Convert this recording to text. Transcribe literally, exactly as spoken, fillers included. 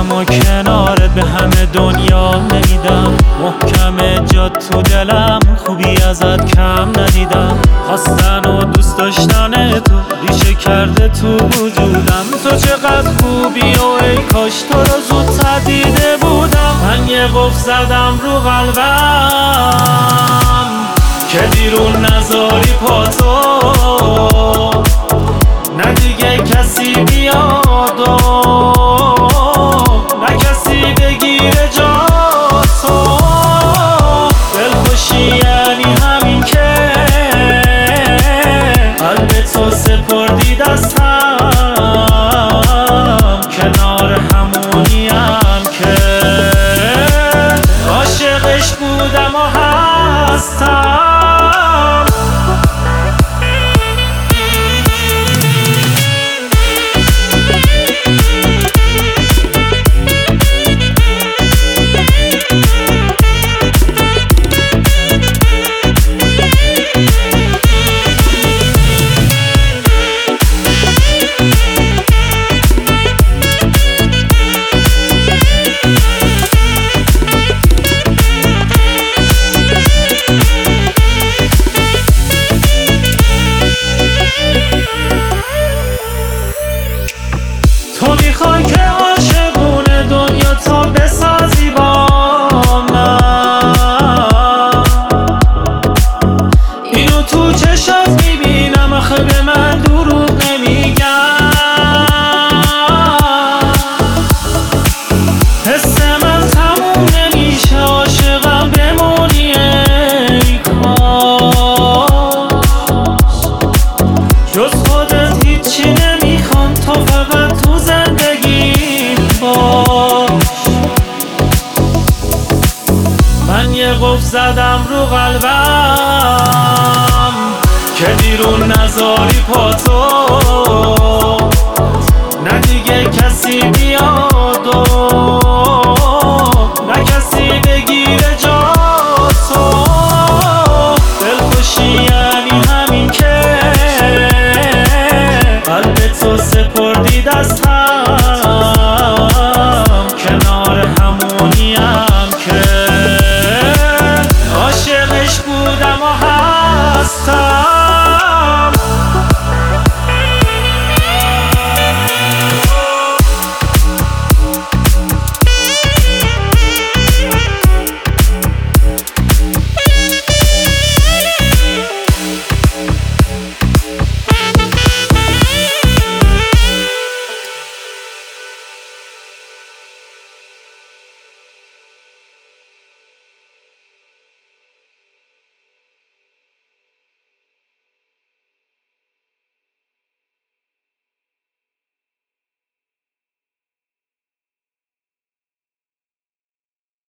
و کنارت به همه دنیا نمیدم. محکم جا تو دلم، خوبی ازت کم ندیدم. خواستن و دوست داشتن تو ریشه کرده تو وجودم. تو چقدر خوبی و ای کاش تو رو زودتر دیده بودم. من یه قفل زدم رو قلبم که بیرون نذاری پا تو، نه دیگه کسی بیاد و نه کسی بگیره جا تو. دلخوشی یعنی همین که قلب تو سپردی دستم، کنار همونیم که عاشقش بودم و هستم. تو میخوای که عاشقونه دنیا تا بسازی با من، اینو تو چشات میبینم، آخه به من دروغ نمیگم. حس من تموم نمیشه، عاشقم بمونی ای کاش. جز خودت هیچی نمیخوام، تو فقط تو زندگیم باش. من یه قفل زدم رو قلبم که بیرون نذاری پا تو، نه دیگه کسی بیاد